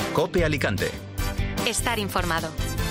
COPE Alicante. Estar informado.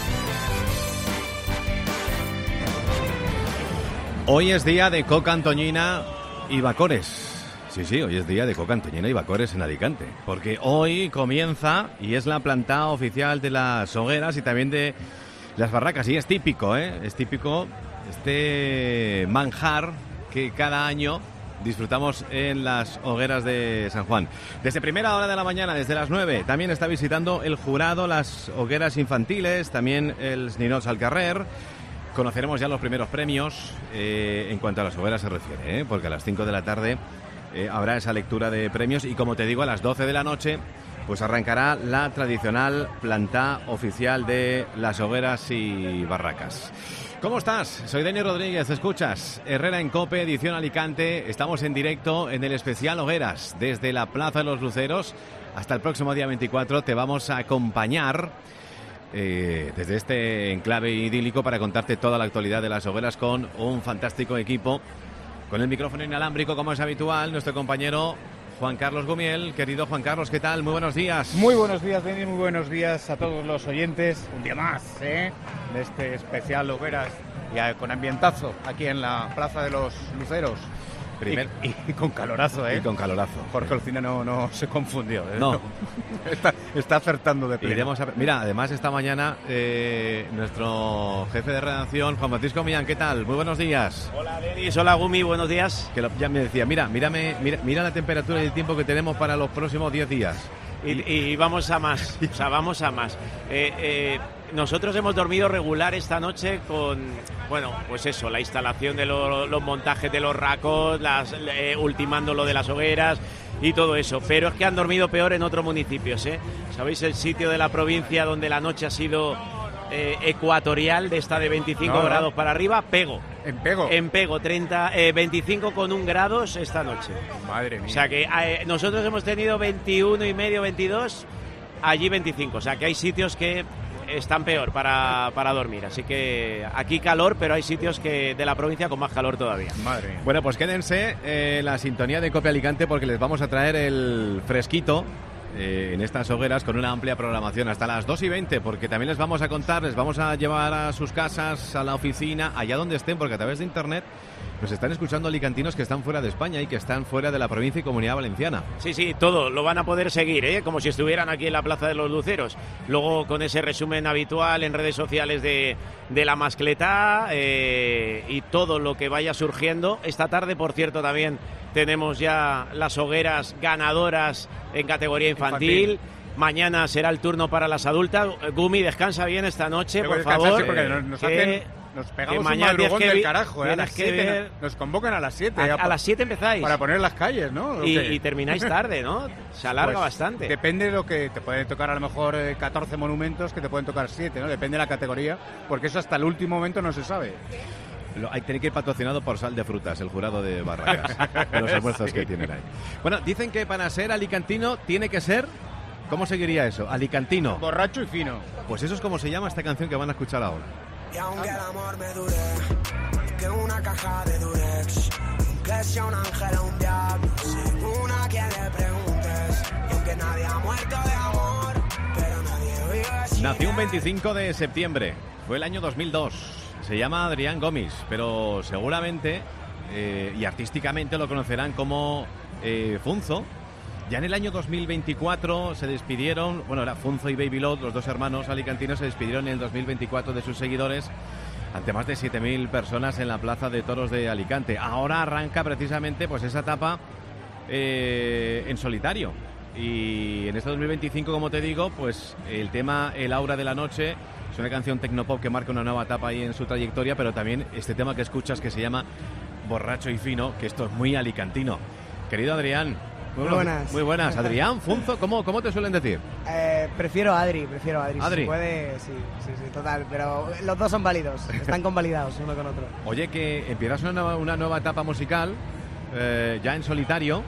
Hoy es día de coca antoñina y bacores. Sí, hoy es día de coca antoñina y bacores en Alicante. Porque hoy comienza y es la plantada oficial de las hogueras y también de las barracas. Y es típico, es típico este manjar que cada año disfrutamos en las hogueras de San Juan. Desde primera hora de la mañana, desde las 9, también está visitando el jurado las hogueras infantiles, también el Ninots al Carrer. Conoceremos ya los primeros premios en cuanto a las hogueras se refiere, porque a las 5 de la tarde habrá esa lectura de premios y, como te digo, a las 12 de la noche pues arrancará la tradicional plantá oficial de las hogueras y barracas. ¿Cómo estás? Soy Denis Rodríguez, escuchas Herrera en COPE, edición Alicante. Estamos en directo en el especial Hogueras, desde la Plaza de los Luceros hasta el próximo día 24. Te vamos a acompañar desde este enclave idílico para contarte toda la actualidad de las hogueras con un fantástico equipo. Con el micrófono inalámbrico, como es habitual, nuestro compañero Juan Carlos Gumiel. Querido Juan Carlos, ¿qué tal? Muy buenos días. Muy buenos días, Denis. Muy buenos días a todos los oyentes. Un día más, de este especial Hogueras y con ambientazo aquí en la Plaza de los Luceros. Y con calorazo, Y con calorazo. Jorge Olcina no se confundió. No. Está acertando de pleno. Mira, además esta mañana nuestro jefe de redacción, Juan Francisco Millán, ¿qué tal? Muy buenos días. Hola, Denis. Hola, Gumi. Buenos días. Que ya me decía, mira la temperatura y el tiempo que tenemos para los próximos 10 días. Y vamos a más. O sea, vamos a más. Nosotros hemos dormido regular esta noche con, pues eso, la instalación de los montajes de los racos, ultimando lo de las hogueras y todo eso. Pero es que han dormido peor en otros municipios, ¿Sabéis el sitio de la provincia donde la noche ha sido ecuatorial, de esta de 25 grados para arriba? Pego. En Pego, 25 con 1 grados esta noche. Madre mía. O sea que nosotros hemos tenido 21 y medio, 22, allí 25. O sea que hay sitios que están peor para dormir. Así que aquí calor, pero hay sitios de la provincia con más calor todavía. Madre mía. Bueno, pues quédense la sintonía de COPE Alicante porque les vamos a traer el fresquito en estas hogueras con una amplia programación hasta las 2:20, porque también les vamos a contar, les vamos a llevar a sus casas, a la oficina, allá donde estén, porque a través de internet nos están escuchando alicantinos que están fuera de España y que están fuera de la provincia y Comunidad Valenciana. Sí, todo lo van a poder seguir, como si estuvieran aquí en la Plaza de los Luceros. Luego con ese resumen habitual en redes sociales de la mascletá y todo lo que vaya surgiendo. Esta tarde, por cierto, también tenemos ya las hogueras ganadoras en categoría infantil. Mañana será el turno para las adultas. Gumi, descansa bien esta noche, por favor. Sí, porque nos pegamos un madrugón del carajo. A las 7 nos convocan a las 7. A las 7 empezáis. Para poner las calles, ¿no? Y termináis tarde, ¿no? Se alarga bastante. Depende de lo que te pueden tocar, a lo mejor 14 monumentos, que te pueden tocar 7, ¿no? Depende de la categoría, porque eso hasta el último momento no se sabe. Tiene que ir patrocinado por Sal de Frutas, el jurado de barracas, los almuerzos que tienen ahí. Bueno, dicen que para ser alicantino tiene que ser... ¿Cómo seguiría eso? Alicantino. Borracho y fino. Pues eso es como se llama esta canción que van a escuchar ahora. Y aunque el amor me dure, que una caja de Durex, que sea un ángel o un diablo, según a quien le preguntes, y aunque nadie ha muerto de amor, pero nadie vive sin... Nació un 25 de septiembre, fue el año 2002, se llama Adrián Gomis, pero seguramente y artísticamente lo conocerán como Funzo. Ya en el año 2024 se despidieron, era Funzo y Baby Lot, los dos hermanos alicantinos, se despidieron en el 2024 de sus seguidores ante más de 7.000 personas en la Plaza de Toros de Alicante. Ahora arranca precisamente pues esa etapa en solitario. Y en este 2025, como te digo, pues el tema El Aura de la Noche es una canción tecnopop que marca una nueva etapa ahí en su trayectoria, pero también este tema que escuchas que se llama Borracho y Fino, que esto es muy alicantino. Querido Adrián. Muy buenas. Adrián, Funzo, ¿cómo te suelen decir? Prefiero Adri. ¿Adri? Si puede, sí, total. Pero los dos son válidos, están convalidados uno con otro. Oye, que empiezas una nueva etapa musical, ya en solitario,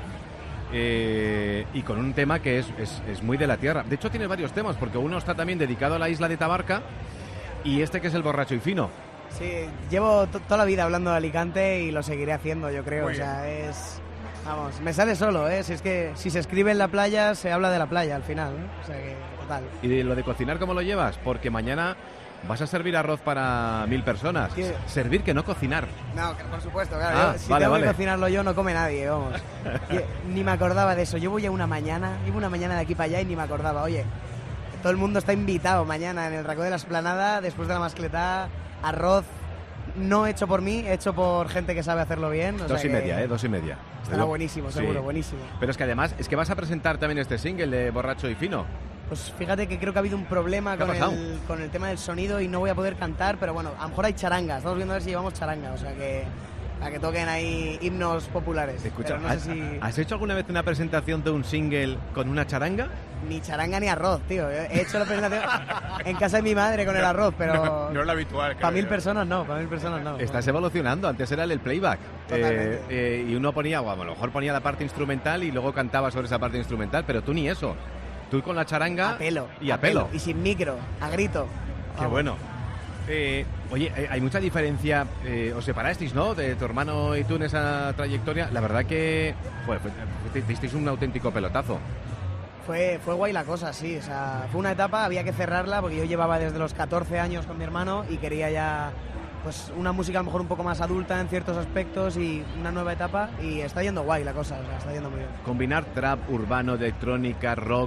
y con un tema que es muy de la tierra. De hecho, tiene varios temas, porque uno está también dedicado a la isla de Tabarca, y este que es el Borracho y Fino. Sí, llevo toda la vida hablando de Alicante y lo seguiré haciendo, yo creo. O sea, Vamos, me sale solo, ¿eh? Si es que si se escribe en la playa, se habla de la playa al final, ¿eh? O sea que, total. ¿Y de lo de cocinar cómo lo llevas? Porque mañana vas a servir arroz para 1000 personas. ¿Qué? Servir, que no cocinar. No, que por supuesto, claro. Si vale, tengo vale. que cocinarlo yo, no come nadie, vamos. Ni me acordaba de eso. Yo voy a una mañana, llevo una mañana de aquí para allá y ni me acordaba. Oye, todo el mundo está invitado mañana en el Racó de la Esplanada, después de la mascletá, arroz no hecho por mí, hecho por gente que sabe hacerlo bien. 2:30, 2:30. Estará buenísimo, seguro, Sí. buenísimo. Pero es que además, es que vas a presentar también este single de Borracho y Fino. Pues fíjate que creo que ha habido un problema ¿Qué ha pasado? con el tema del sonido y no voy a poder cantar, pero bueno, a lo mejor hay charanga. Estamos viendo a ver si llevamos charanga, o sea que para que toquen ahí himnos populares. Escucha, Pero no sé si ¿has hecho alguna vez una presentación de un single con una charanga? ni charanga ni arroz, tío. He hecho la presentación en casa de mi madre con el arroz, pero No es lo habitual. para 1000 creo. personas no, para 1000 personas no. Estás evolucionando, antes era el playback. Totalmente. Y uno ponía, o a lo mejor ponía la parte instrumental y luego cantaba sobre esa parte instrumental, pero tú ni eso. Tú con la charanga A pelo. y a pelo. Y sin micro, a grito. Qué Vamos. bueno. Oye, hay mucha diferencia, os separasteis, ¿no? De tu hermano y tú en esa trayectoria. La verdad que, joder, disteis un auténtico pelotazo. Fue guay la cosa, sí. O sea, fue una etapa, había que cerrarla porque yo llevaba desde los 14 años con mi hermano y quería ya pues una música a lo mejor un poco más adulta en ciertos aspectos y una nueva etapa y está yendo guay la cosa, o sea, está yendo muy bien. Combinar trap, urbano, electrónica, rock.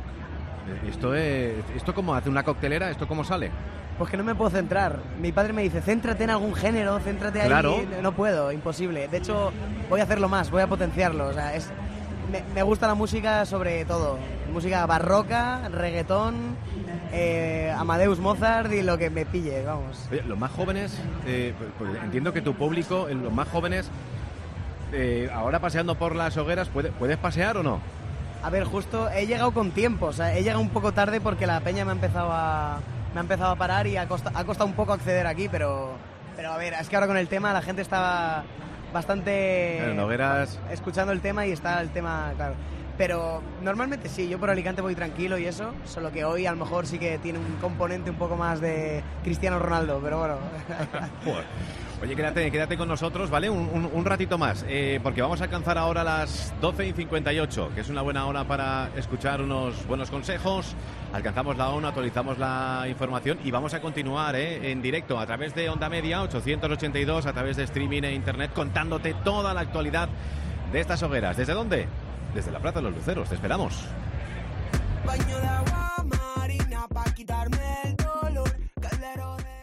¿Esto cómo hace una coctelera? ¿Esto cómo sale? Pues que no me puedo centrar. Mi padre me dice, céntrate en algún género, céntrate ahí. Claro. No puedo, imposible. De hecho, voy a hacerlo más, voy a potenciarlo. O sea, me gusta la música sobre todo. Música barroca, reggaetón, Amadeus Mozart y lo que me pille, vamos. Oye, los más jóvenes, pues entiendo que tu público, los más jóvenes, ahora paseando por las hogueras, ¿puedes pasear o no? A ver, justo he llegado con tiempo, o sea, he llegado un poco tarde porque la peña me ha empezado a parar y ha costado un poco acceder aquí, pero a ver, es que ahora con el tema la gente estaba bastante En hogueras. escuchando el tema y está el tema, claro. Pero normalmente sí, yo por Alicante voy tranquilo y eso, solo que hoy a lo mejor sí que tiene un componente un poco más de Cristiano Ronaldo, pero bueno. Joder. Oye, quédate con nosotros, ¿vale? Un ratito más, porque vamos a alcanzar ahora las 12:58, que es una buena hora para escuchar unos buenos consejos. Alcanzamos la ONU, actualizamos la información y vamos a continuar en directo a través de Onda Media 882, a través de streaming e internet, contándote toda la actualidad de estas hogueras. ¿Desde dónde? Desde la Plaza de los Luceros. Te esperamos. Baño de agua marina pa' quitarme el dolor. Caldero de...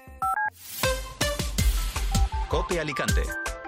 COPE Alicante.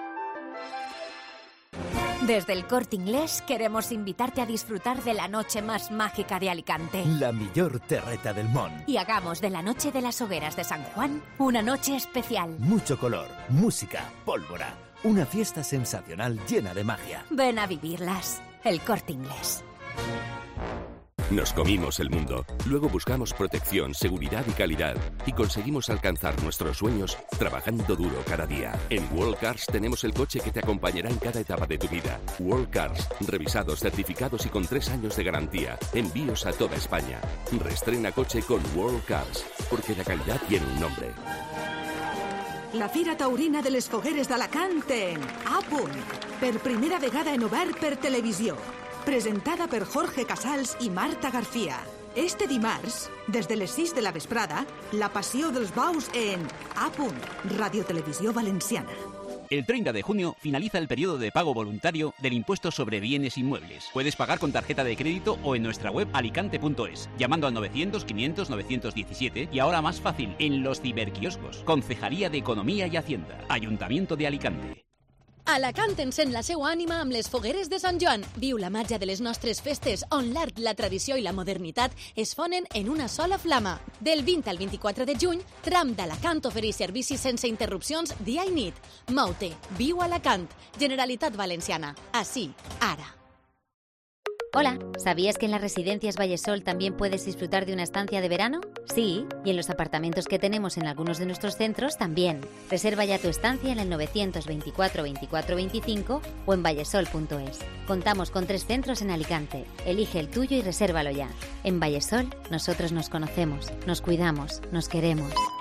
Desde el Corte Inglés queremos invitarte a disfrutar de la noche más mágica de Alicante. La millor terreta del món. Y hagamos de la Noche de las Hogueras de San Juan una noche especial. Mucho color, música, pólvora. Una fiesta sensacional llena de magia. Ven a vivirlas. El Corte Inglés. Nos comimos el mundo, luego buscamos protección, seguridad y calidad y conseguimos alcanzar nuestros sueños trabajando duro cada día. En World Cars tenemos el coche que te acompañará en cada etapa de tu vida. World Cars, revisados, certificados y con 3 años de garantía. Envíos a toda España. Reestrena coche con World Cars, porque la calidad tiene un nombre. La Fira Taurina de les Fogueres d'Alacant en A Punt. Per primera vegada en obert per televisió. Presentada per Jorge Casals i Marta García. Este dimarts, des de les 6 de la vesprada, la passió dels baus en A Punt, Radiotelevisió Valenciana. El 30 de junio finaliza el periodo de pago voluntario del impuesto sobre bienes inmuebles. Puedes pagar con tarjeta de crédito o en nuestra web alicante.es, llamando al 900 500 917 y ahora más fácil, en los ciberquioscos. Concejalía de Economía y Hacienda. Ayuntamiento de Alicante. Alacant encén la seua ànima amb les fogueres de Sant Joan. Viu la màgia de les nostres festes, on l'art, la tradició i la modernitat es fonen en una sola flama. Del 20 al 24 de juny, Tram d'Alacant ofereix servicis sense interrupcions dia i nit. Mou-te, viu Alacant. Generalitat Valenciana. Así, ara. Hola, ¿sabías que en las residencias Vallesol también puedes disfrutar de una estancia de verano? Sí, y en los apartamentos que tenemos en algunos de nuestros centros también. Reserva ya tu estancia en el 924 24 25 o en vallesol.es. Contamos con 3 centros en Alicante. Elige el tuyo y resérvalo ya. En Vallesol, nosotros nos conocemos, nos cuidamos, nos queremos.